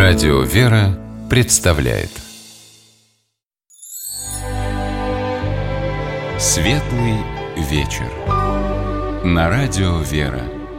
Радио «Вера» представляет Светлый вечер на Радио «Вера».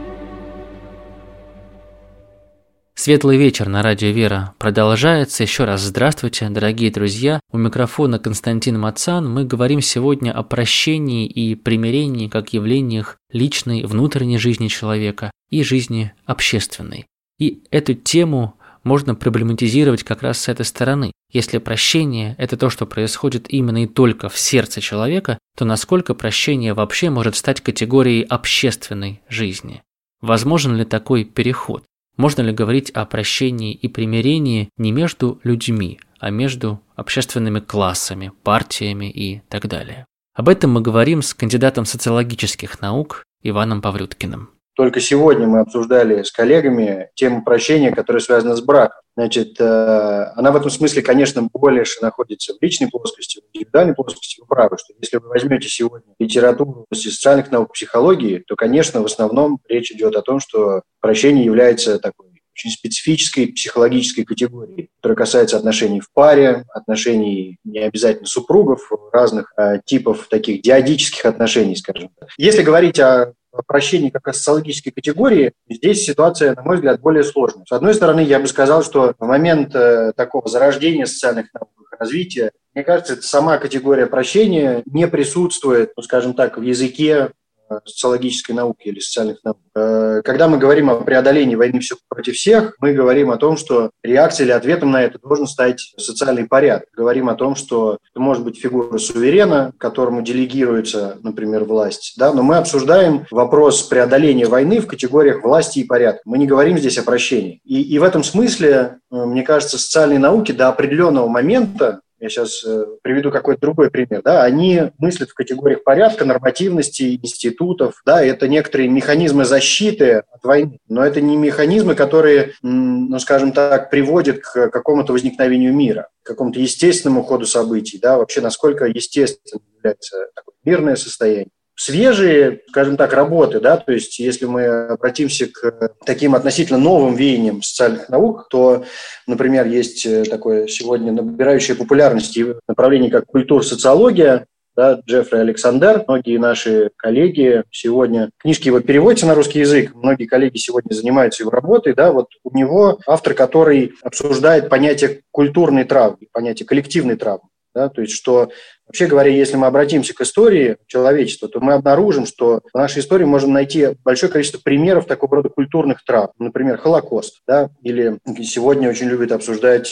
Светлый вечер на Радио «Вера» продолжается. Еще раз здравствуйте, дорогие друзья. У микрофона Константин Мацан. Мы говорим сегодня о прощении и примирении как явлениях личной, внутренней жизни человека и жизни общественной. И эту тему можно проблематизировать как раз с этой стороны. Если прощение – это то, что происходит именно и только в сердце человека, то насколько прощение вообще может стать категорией общественной жизни? Возможен ли такой переход? Можно ли говорить о прощении и примирении не между людьми, а между общественными классами, партиями и так далее? Об этом мы говорим с кандидатом социологических наук Иваном Павлюткиным. Только сегодня мы обсуждали с коллегами тему прощения, которая связана с браком. Значит, она в этом смысле, конечно, больше находится в личной плоскости, в индивидуальной плоскости. Вы правы, что если вы возьмете сегодня литературу в области социальных наук, психологии, то, конечно, в основном речь идет о том, что прощение является такой очень специфической психологической категорией, которая касается отношений в паре, отношений не обязательно супругов, разных типов таких диадических отношений, скажем так. Если говорить о прощении как о социологической категории, здесь ситуация, на мой взгляд, более сложная. С одной стороны, я бы сказал, что в момент такого зарождения социальных наук, развития, мне кажется, эта сама категория прощения не присутствует, скажем так, в языке социологической науки или социальных наук. Когда мы говорим о преодолении войны всех против всех, мы говорим о том, что реакцией или ответом на это должен стать социальный порядок. Говорим о том, что это может быть фигура суверена, которому делегируется, например, власть. Да? Но мы обсуждаем вопрос преодоления войны в категориях власти и порядка. Мы не говорим здесь о прощении. И в этом смысле, мне кажется, социальные науки до определенного момента, я сейчас приведу какой-то другой пример, да, они мыслят в категориях порядка, нормативности, институтов, да, это некоторые механизмы защиты от войны, но это не механизмы, которые, скажем так, приводят к какому-то возникновению мира, к какому-то естественному ходу событий, да, вообще насколько естественным является такое мирное состояние. Свежие, скажем так, работы, да, то есть если мы обратимся к таким относительно новым веяниям социальных наук, то, например, есть такое сегодня набирающее популярности направление, как культур-социология, да, Джеффри Александер. Многие наши коллеги сегодня, книжки его переводятся на русский язык, многие коллеги сегодня занимаются его работой, да, вот у него автор, который обсуждает понятие культурной травмы, понятие коллективной травмы. Да, то есть, что, вообще говоря, если мы обратимся к истории человечества, то мы обнаружим, что в нашей истории можем найти большое количество примеров такого рода культурных травм. Например, Холокост, да, или сегодня очень любят обсуждать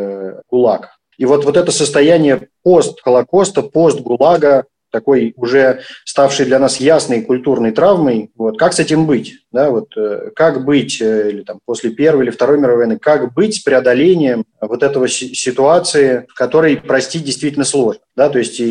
ГУЛАГ. И вот это состояние пост-Холокоста, пост-ГУЛАГа, такой уже ставшей для нас ясной культурной травмой, вот, как с этим быть? Да, вот, как быть или, там, после Первой или Второй мировой войны, как быть с преодолением вот этого ситуации, в которой простить действительно сложно. Да, то есть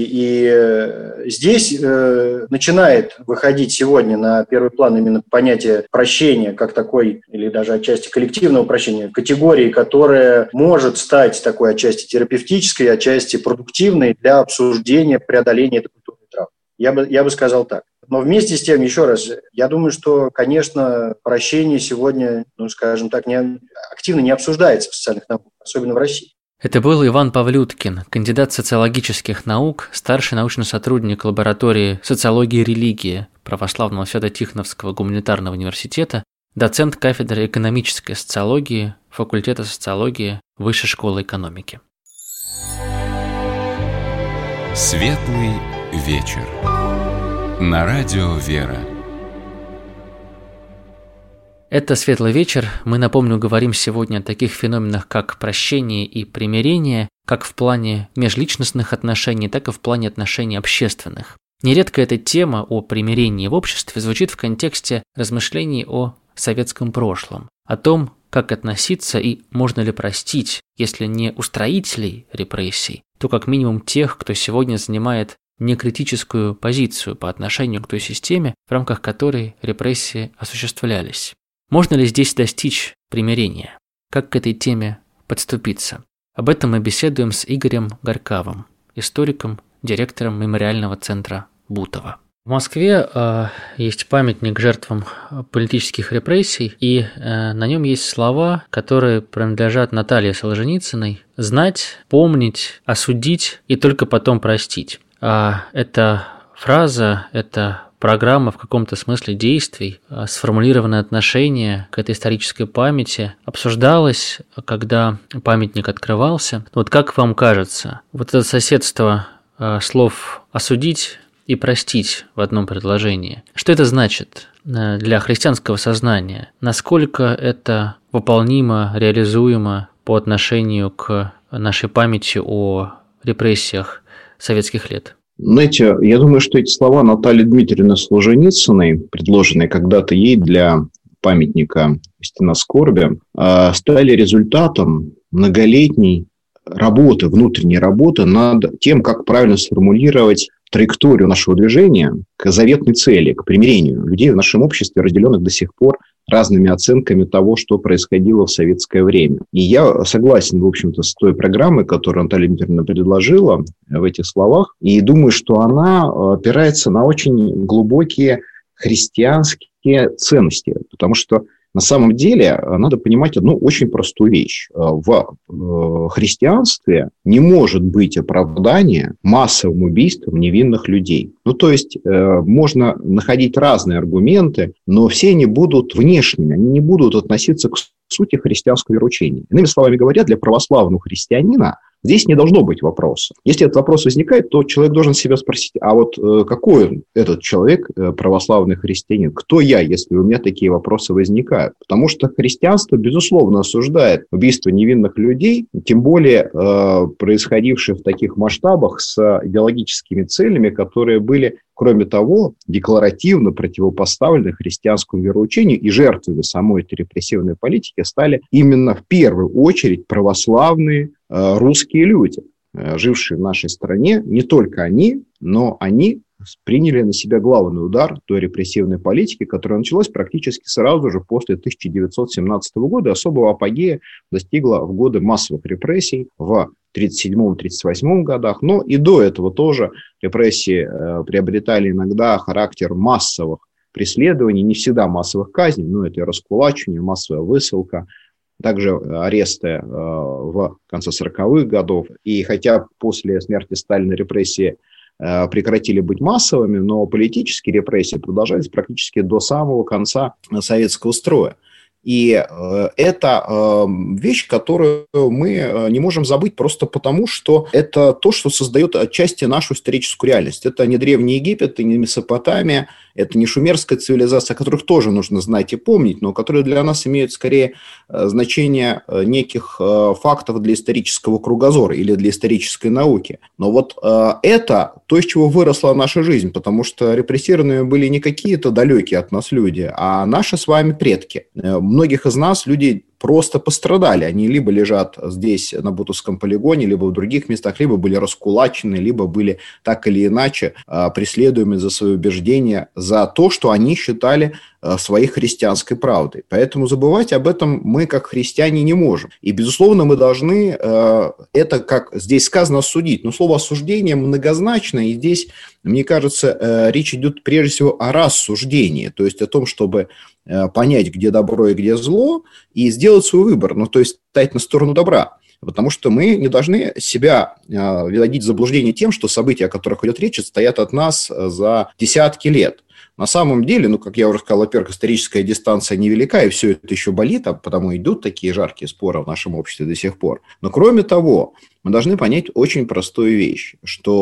и здесь начинает выходить сегодня на первый план именно понятие прощения как такой, или даже отчасти коллективного прощения, категории, которая может стать такой отчасти терапевтической, отчасти продуктивной для обсуждения преодоления этой культурной травмы. Я бы сказал так. Но вместе с тем, еще раз, я думаю, что, конечно, прощение сегодня, скажем так, активно не обсуждается в социальных науках, особенно в России. Это был Иван Павлюткин, кандидат социологических наук, старший научный сотрудник лаборатории социологии и религии Православного Свято-Тихоновского гуманитарного университета, доцент кафедры экономической социологии, факультета социологии Высшей школы экономики. Светлый вечер на Радио «Вера». Это «Светлый вечер». Мы, напомню, говорим сегодня о таких феноменах, как прощение и примирение, как в плане межличностных отношений, так и в плане отношений общественных. Нередко эта тема о примирении в обществе звучит в контексте размышлений о советском прошлом, о том, как относиться и можно ли простить, если не устроителей репрессий, то как минимум тех, кто сегодня занимает некритическую позицию по отношению к той системе, в рамках которой репрессии осуществлялись. Можно ли здесь достичь примирения? Как к этой теме подступиться? Об этом мы беседуем с Игорем Горькавым, историком, директором мемориального центра Бутово. В Москве есть памятник жертвам политических репрессий, и на нем есть слова, которые принадлежат Наталье Солженицыной: «Знать, помнить, осудить и только потом простить». Эта фраза, это программа в каком-то смысле действий, сформулированное отношение к этой исторической памяти обсуждалось, когда памятник открывался. Вот как вам кажется, вот это соседство слов «осудить» и «простить» в одном предложении, что это значит для христианского сознания? Насколько это выполнимо, реализуемо по отношению к нашей памяти о репрессиях советских лет? Знаете, я думаю, что эти слова Натальи Дмитриевны Солженицыной, предложенные когда-то ей для памятника «Стена скорби», стали результатом многолетней работы, внутренней работы над тем, как правильно сформулировать траекторию нашего движения к заветной цели, к примирению людей в нашем обществе, разделенных до сих пор разными оценками того, что происходило в советское время. И я согласен, в общем-то, с той программой, которую Наталья Дмитриевна предложила в этих словах, и думаю, что она опирается на очень глубокие христианские ценности, потому что на самом деле надо понимать одну очень простую вещь. В христианстве не может быть оправдания массовым убийствам невинных людей. То есть можно находить разные аргументы, но все они будут внешними, они не будут относиться к сути христианского вероучения. Иными словами говоря, для православного христианина здесь не должно быть вопроса. Если этот вопрос возникает, то человек должен себя спросить, а вот какой он, этот человек, православный христианин? Кто я, если у меня такие вопросы возникают? Потому что христианство, безусловно, осуждает убийство невинных людей, тем более происходившее в таких масштабах с идеологическими целями, которые были, кроме того, декларативно противопоставлены христианскому вероучению, и жертвами самой этой репрессивной политики стали именно в первую очередь православные русские люди, жившие в нашей стране. Не только они, но они приняли на себя главный удар той репрессивной политики, которая началась практически сразу же после 1917 года. Особого апогея достигла в годы массовых репрессий в 1937-1938 годах. Но и до этого тоже репрессии приобретали иногда характер массовых преследований, не всегда массовых казней, но это и раскулачивание, массовая высылка, также аресты в конце 40-х годов. И хотя после смерти Сталина репрессии прекратили быть массовыми, но политические репрессии продолжались практически до самого конца советского строя. И это вещь, которую мы не можем забыть просто потому, что это то, что создает отчасти нашу историческую реальность. Это не Древний Египет, и не Месопотамия, это не шумерская цивилизация, о которых тоже нужно знать и помнить, но которые для нас имеют скорее значение неких фактов для исторического кругозора или для исторической науки. Но вот это то, из чего выросла наша жизнь, потому что репрессированными были не какие-то далекие от нас люди, а наши с вами предки. Многих из нас люди просто пострадали. Они либо лежат здесь, на Бутовском полигоне, либо в других местах, либо были раскулачены, либо были так или иначе преследуемы за свои убеждения, за то, что они считали своей христианской правдой. Поэтому забывать об этом мы, как христиане, не можем. И, безусловно, мы должны это, как здесь сказано, осудить. Но слово «осуждение» многозначно, и здесь, мне кажется, речь идет прежде всего о рассуждении, то есть о том, чтобы понять, где добро и где зло, и сделать свой выбор, то есть стать на сторону добра. Потому что мы не должны себя вводить в заблуждение тем, что события, о которых идет речь, стоят от нас за десятки лет. На самом деле, как я уже сказал, во-первых, историческая дистанция невелика, и все это еще болит, а потому идут такие жаркие споры в нашем обществе до сих пор. Но кроме того, мы должны понять очень простую вещь,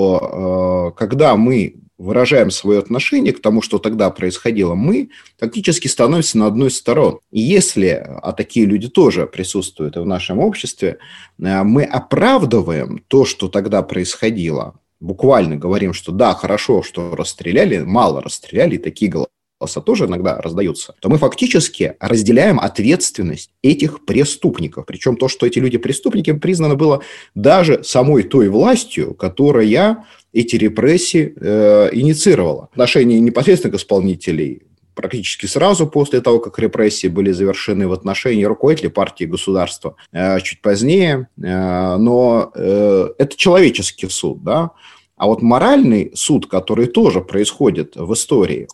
что когда мы выражаем свое отношение к тому, что тогда происходило, мы фактически становимся на одной из сторон. И если, а такие люди тоже присутствуют в нашем обществе, мы оправдываем то, что тогда происходило, буквально говорим, что да, хорошо, что расстреляли, мало расстреляли, и такие голоса тоже иногда раздаются, то мы фактически разделяем ответственность этих преступников. Причем то, что эти люди преступники, признано было даже самой той властью, которая эти репрессии инициировала. В отношении непосредственно исполнителей практически сразу после того, как репрессии были завершены, в отношении руководителей партии и государства чуть позднее. Но это человеческий суд, да. А вот моральный суд, который тоже происходит в истории,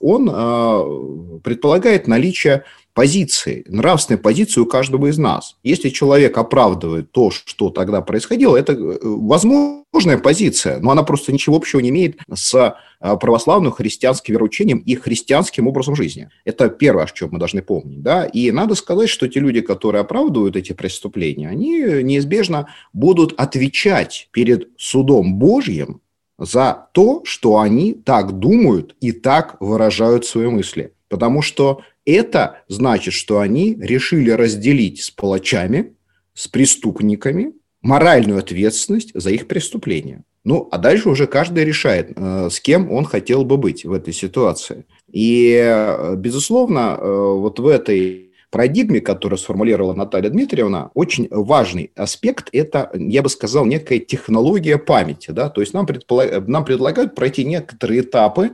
он предполагает наличие позиции, нравственной позиции у каждого из нас. Если человек оправдывает то, что тогда происходило, это возможная позиция, но она просто ничего общего не имеет с православным христианским вероучением и христианским образом жизни. Это первое, о чем мы должны помнить. Да? И надо сказать, что те люди, которые оправдывают эти преступления, они неизбежно будут отвечать перед судом Божьим за то, что они так думают и так выражают свои мысли. Потому что это значит, что они решили разделить с палачами, с преступниками моральную ответственность за их преступления. Ну, а дальше уже каждый решает, с кем он хотел бы быть в этой ситуации. И, безусловно, вот в этой парадигме, которую сформулировала Наталья Дмитриевна, очень важный аспект – это, я бы сказал, некая технология памяти. Да? То есть нам предлагают пройти некоторые этапы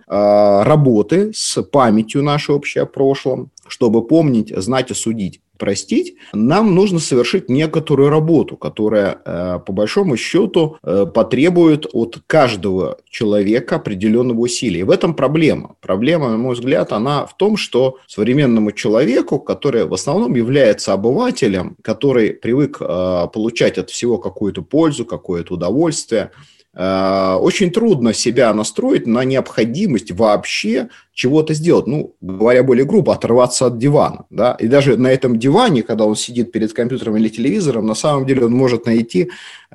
работы с памятью нашей общей о прошлом, чтобы помнить, знать и судить. Простить, нам нужно совершить некоторую работу, которая, по большому счету, потребует от каждого человека определенного усилия. И в этом проблема. Проблема, на мой взгляд, она в том, что современному человеку, который в основном является обывателем, который привык получать от всего какую-то пользу, какое-то удовольствие, очень трудно себя настроить на необходимость вообще чего-то сделать. Ну, говоря более грубо, оторваться от дивана. Да? И даже на этом диване, когда он сидит перед компьютером или телевизором, на самом деле он может найти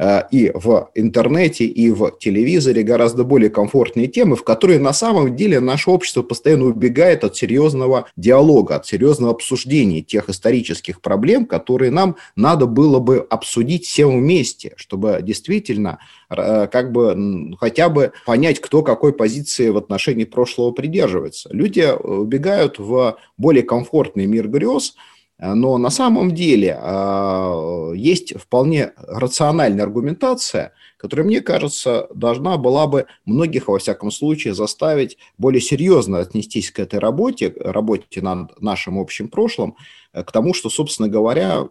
и в интернете, и в телевизоре гораздо более комфортные темы, в которые на самом деле наше общество постоянно убегает от серьезного диалога, от серьезного обсуждения тех исторических проблем, которые нам надо было бы обсудить всем вместе, чтобы действительно как бы хотя бы понять, кто какой позиции в отношении прошлого придерживается. Люди убегают в более комфортный мир грез, но на самом деле есть вполне рациональная аргументация, которая, мне кажется, должна была бы многих, во всяком случае, заставить более серьезно отнестись к этой работе над нашим общим прошлым, к тому, что, собственно говоря,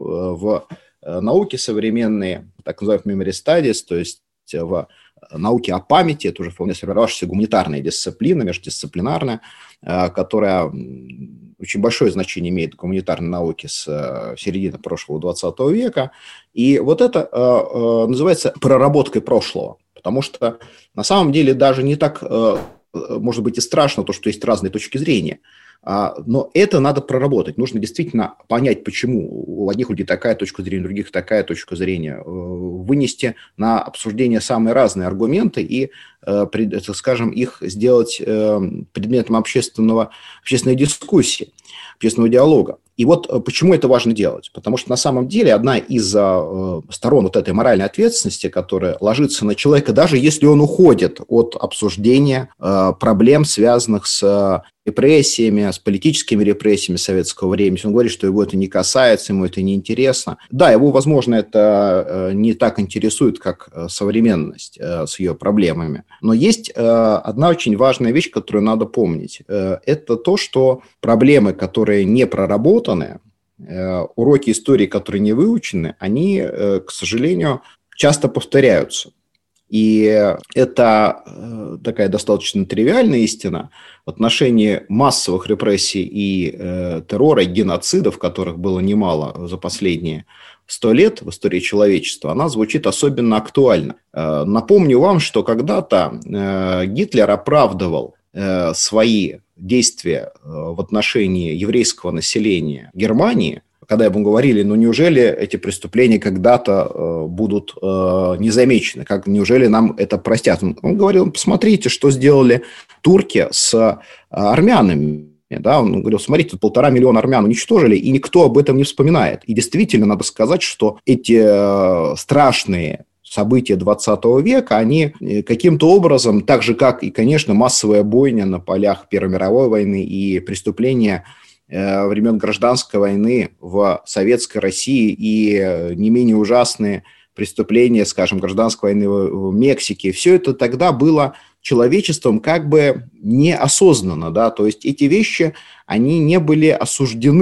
в науке современные, так называемые memory studies, то есть в науке о памяти, это уже вполне сформировавшаяся гуманитарная дисциплина, междисциплинарная, которая очень большое значение имеет в гуманитарной науке с середины прошлого 20 века. И вот это называется проработкой прошлого, потому что на самом деле даже не так, может быть, и страшно то, что есть разные точки зрения, но это надо проработать. Нужно действительно понять, почему у одних людей такая точка зрения, у других такая точка зрения, вынести на обсуждение самые разные аргументы и, так скажем, их сделать предметом общественной дискуссии, общественного диалога. И вот почему это важно делать? Потому что на самом деле одна из сторон вот этой моральной ответственности, которая ложится на человека, даже если он уходит от обсуждения проблем, связанных с репрессиями, с политическими репрессиями советского времени, он говорит, что его это не касается, ему это не интересно. Да, его, возможно, это не так интересует, как современность с ее проблемами. Но есть одна очень важная вещь, которую надо помнить. Это то, что проблемы, которые не проработаны, уроки истории, которые не выучены, они, к сожалению, часто повторяются. И это такая достаточно тривиальная истина в отношении массовых репрессий и террора, и геноцидов, которых было немало за последние 100 лет в истории человечества, она звучит особенно актуально. Напомню вам, что когда-то Гитлер оправдывал свои действия в отношении еврейского населения Германии, когда ему говорили, неужели эти преступления когда-то будут незамечены, неужели нам это простят? Он говорил, посмотрите, что сделали турки с армянами. Да? Он говорил, смотрите, 1,5 миллиона армян уничтожили, и никто об этом не вспоминает. И действительно, надо сказать, что эти страшные события 20 века, они каким-то образом, так же, как и, конечно, массовая бойня на полях Первой мировой войны и преступления времен гражданской войны в Советской России и не менее ужасные преступления, скажем, гражданской войны в Мексике, все это тогда было человечеством неосознанно, да, то есть эти вещи, они не были осуждены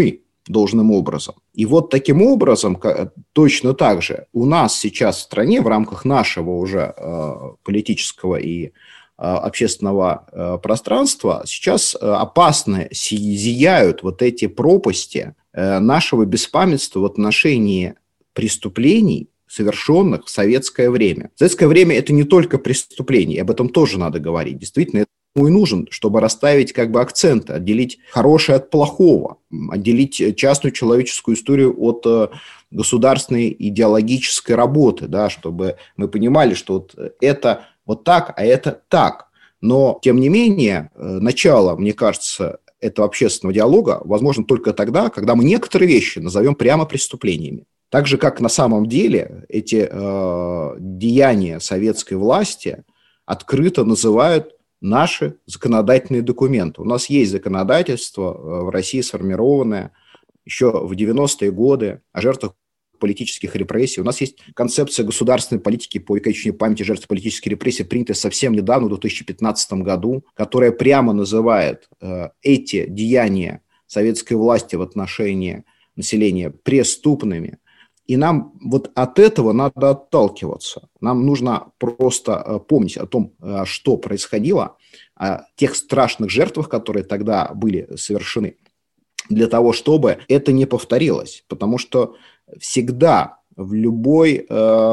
должным образом. И вот таким образом, точно так же, у нас сейчас в стране в рамках нашего уже политического и общественного пространства сейчас опасно зияют вот эти пропасти нашего беспамятства в отношении преступлений, совершенных в советское время. В советское время это не только преступления, и об этом тоже надо говорить. Действительно, это и нужен, чтобы расставить акценты, отделить хорошее от плохого, отделить частную человеческую историю от государственной идеологической работы, да, чтобы мы понимали, что вот это вот так, а это так. Но, тем не менее, начало, мне кажется, этого общественного диалога возможно только тогда, когда мы некоторые вещи назовем прямо преступлениями. Так же, как на самом деле эти деяния советской власти открыто называют наши законодательные документы. У нас есть законодательство в России сформированное еще в 90-е годы о жертвах политических репрессий. У нас есть концепция государственной политики по увековечению памяти жертв политических репрессий, принятая совсем недавно, в 2015 году, которая прямо называет эти деяния советской власти в отношении населения преступными. И нам вот от этого надо отталкиваться. Нам нужно просто помнить о том, что происходило, о тех страшных жертвах, которые тогда были совершены, для того, чтобы это не повторилось. Потому что всегда в любой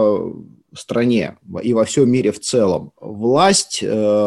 стране и во всем мире в целом власть,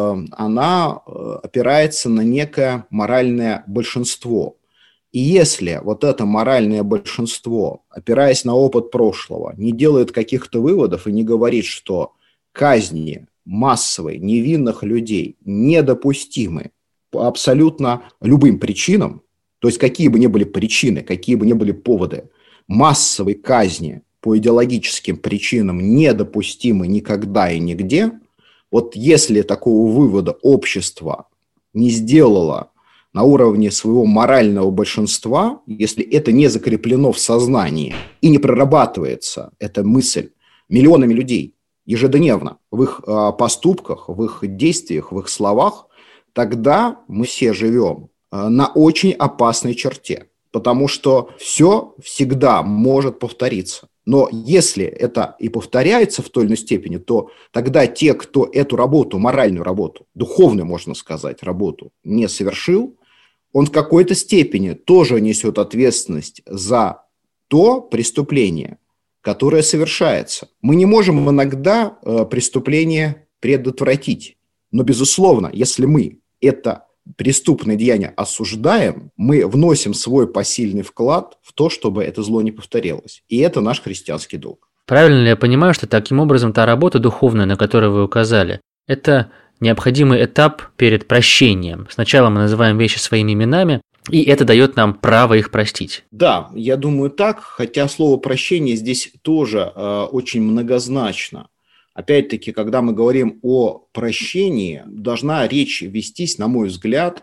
она опирается на некое моральное большинство. И если вот это моральное большинство, опираясь на опыт прошлого, не делает каких-то выводов и не говорит, что казни массовые невинных людей недопустимы по абсолютно любым причинам, то есть какие бы ни были причины, какие бы ни были поводы, массовой казни по идеологическим причинам недопустимы никогда и нигде, вот если такого вывода общество не сделало на уровне своего морального большинства, если это не закреплено в сознании и не прорабатывается эта мысль миллионами людей ежедневно в их поступках, в их действиях, в их словах, тогда мы все живем на очень опасной черте, потому что все всегда может повториться. Но если это и повторяется в той или иной степени, то тогда те, кто эту работу, моральную работу, духовную, можно сказать, работу не совершил, он в какой-то степени тоже несет ответственность за то преступление, которое совершается. Мы не можем иногда преступление предотвратить, но, безусловно, если мы это преступное деяние осуждаем, мы вносим свой посильный вклад в то, чтобы это зло не повторилось. И это наш христианский долг. Правильно ли я понимаю, что таким образом та работа духовная, на которую вы указали, это необходимый этап перед прощением? Сначала мы называем вещи своими именами, и это дает нам право их простить. Да, я думаю так, хотя слово «прощение» здесь тоже очень многозначно. Опять-таки, когда мы говорим о прощении, должна речь вестись, на мой взгляд,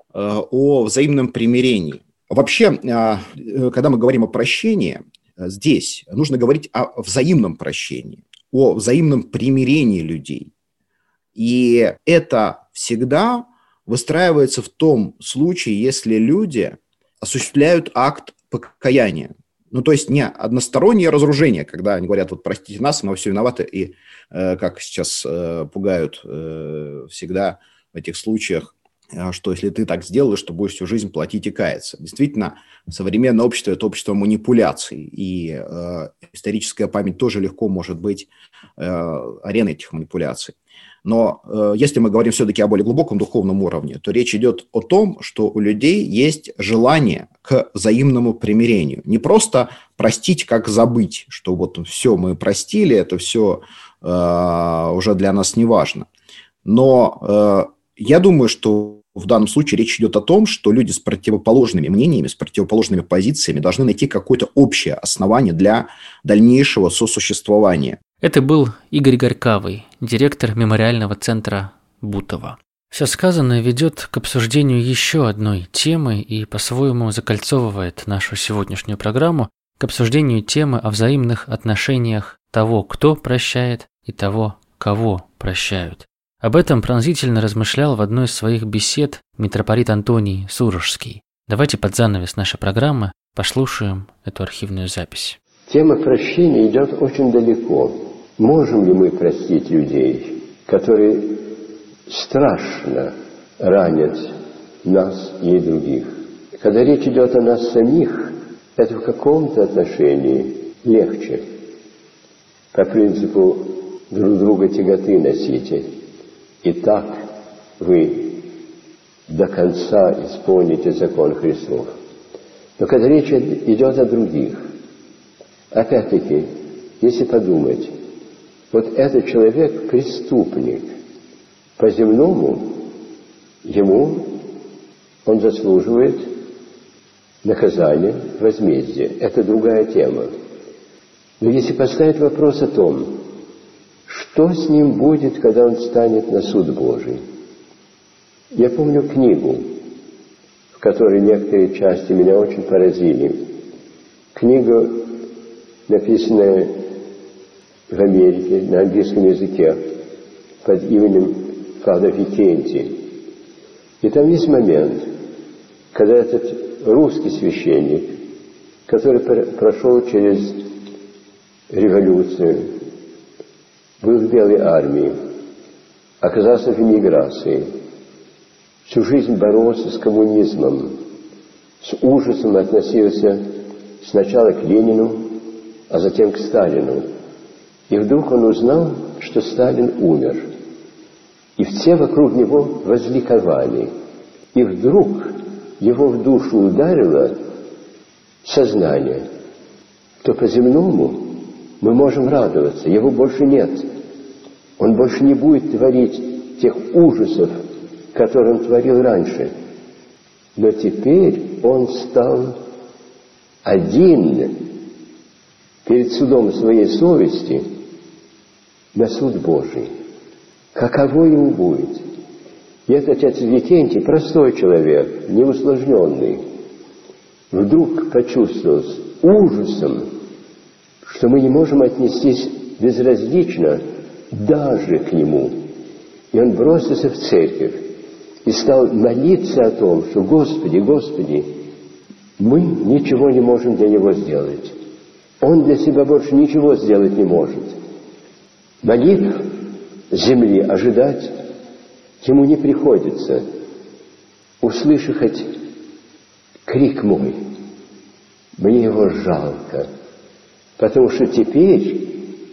о взаимном примирении. Вообще, когда мы говорим о прощении, здесь нужно говорить о взаимном прощении, о взаимном примирении людей. И это всегда выстраивается в том случае, если люди осуществляют акт покаяния. Ну, то есть не одностороннее разоружение, когда они говорят, вот простите нас, мы во все виноваты, и как сейчас пугают всегда в этих случаях, что если ты так сделаешь, то будешь всю жизнь платить и каяться. Действительно, современное общество – это общество манипуляций, и историческая память тоже легко может быть ареной этих манипуляций. Но если мы говорим все-таки о более глубоком духовном уровне, то речь идет о том, что у людей есть желание к взаимному примирению. Не просто простить, как забыть, что вот все, мы простили, это все уже для нас не важно. Но я думаю, что в данном случае речь идет о том, что люди с противоположными мнениями, с противоположными позициями должны найти какое-то общее основание для дальнейшего сосуществования. Это был Игорь Горькавый, директор мемориального центра Бутово. Все сказанное ведет к обсуждению еще одной темы и по-своему закольцовывает нашу сегодняшнюю программу, к обсуждению темы о взаимных отношениях того, кто прощает, и того, кого прощают. Об этом пронзительно размышлял в одной из своих бесед митрополит Антоний Сурожский. Давайте под занавес нашей программы Послушаем эту архивную запись. Тема прощения идет очень далеко. Можем ли мы простить людей, которые страшно ранят нас и других? Когда речь идет о нас самих, это в каком-то отношении легче. По принципу друг друга тяготы носите. И так вы до конца исполните закон Христов. Но когда речь идет о других, опять-таки, если подумать, вот этот человек преступник. По-земному он заслуживает наказания, возмездия. Это другая тема. Но если поставить вопрос о том, что с ним будет, когда он станет на суд Божий? Я помню книгу, в которой некоторые части меня очень поразили. Книга, написанная в Америке на английском языке под именем Фадер Викентий. И там есть момент, когда этот русский священник, который прошел через революцию, был в Белой армии, оказался в эмиграции, всю жизнь боролся с коммунизмом, с ужасом относился сначала к Ленину, а затем к Сталину. И вдруг он узнал, что Сталин умер. И все вокруг него возликовали. И вдруг его в душу ударило сознание, что по-земному мы можем радоваться, его больше нет. Он больше не будет творить тех ужасов, которые он творил раньше. Но теперь он стал один перед судом своей совести на суд Божий. Каково ему будет? И этот отец Викентий, простой человек, неусложненный, вдруг почувствовал с ужасом, что мы не можем отнестись безразлично даже к нему. И он бросился в церковь и стал молиться о том, что «Господи, Господи, мы ничего не можем для него сделать. Он для себя больше ничего сделать не может. Молитв земли ожидать ему не приходится. Услыши хоть крик мой, мне его жалко, потому что теперь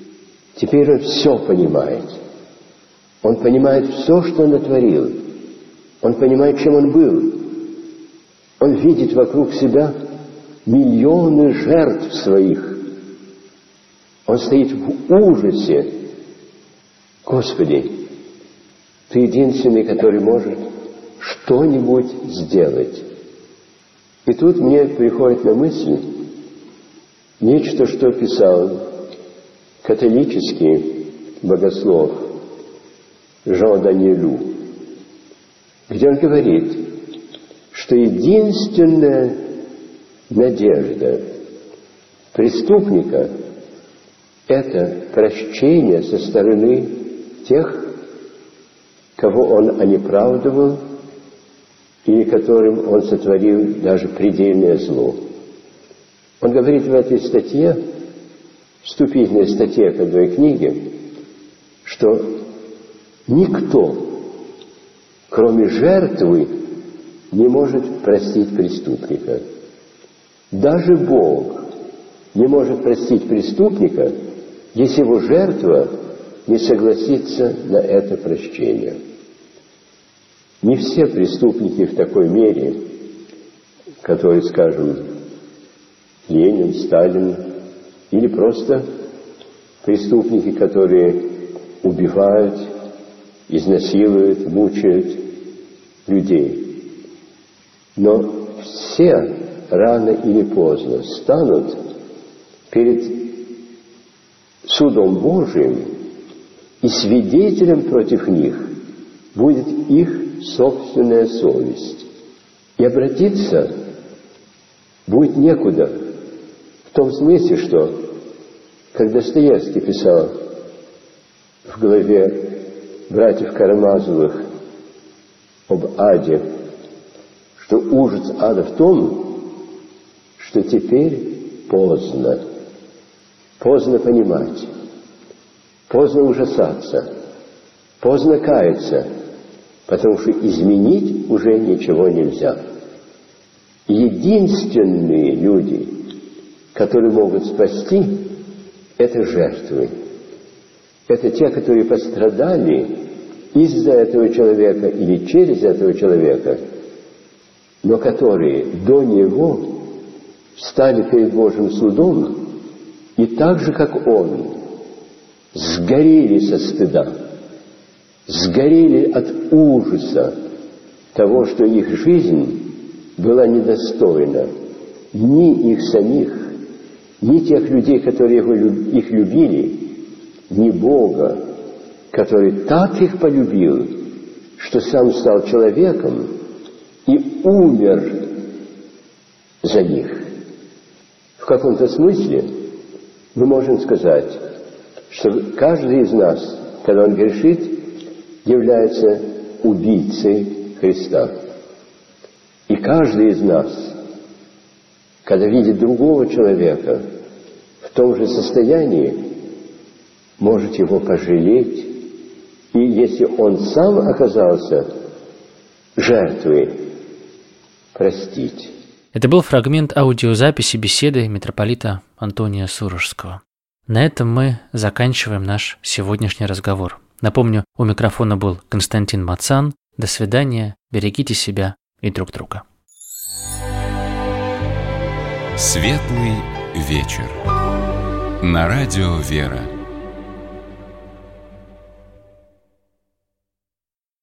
он все понимает. Он понимает все, что он натворил. Он понимает, чем он был. Он видит вокруг себя миллионы жертв своих. Он стоит в ужасе. Господи, Ты единственный, который может что-нибудь сделать. И тут мне приходит на мысль нечто, что писал католический богослов Жан Даниэлю, где он говорит, что единственная надежда преступника – это прощение со стороны тех, кого он онеправдывал или которым он сотворил даже предельное зло. Он говорит в этой статье, вступительной статье к одной книге, что никто, кроме жертвы, не может простить преступника. Даже Бог не может простить преступника, если его жертва не согласится на это прощение. Не все преступники в такой мере, которые, скажем, Ленин, Сталин, или просто преступники, которые убивают, изнасилуют, мучают людей. Но все рано или поздно станут перед судом Божиим, и свидетелем против них будет их собственная совесть. И обратиться будет некуда, в том смысле, что, как Достоевский писал в главе братьев Карамазовых об аде, что ужас ада в том, что теперь поздно. Поздно понимать, поздно ужасаться, поздно каяться, потому что изменить уже ничего нельзя. Единственные люди, которые могут спасти, это жертвы. Это те, которые пострадали из-за этого человека или через этого человека, но которые до него встали перед Божьим судом и так же, как он, сгорели со стыда, сгорели от ужаса того, что их жизнь была недостойна ни их самих, ни тех людей, которые их любили, ни Бога, который так их полюбил, что сам стал человеком и умер за них. В каком-то смысле мы можем сказать, что каждый из нас, когда он грешит, является убийцей Христа. И каждый из нас, когда видит другого человека в том же состоянии, может его пожалеть, и если он сам оказался жертвой, простить. Это был фрагмент аудиозаписи беседы митрополита Антония Сурожского. На этом мы заканчиваем наш сегодняшний разговор. Напомню, у микрофона был Константин Мацан. До свидания, берегите себя и друг друга. Светлый вечер. На радио «Вера».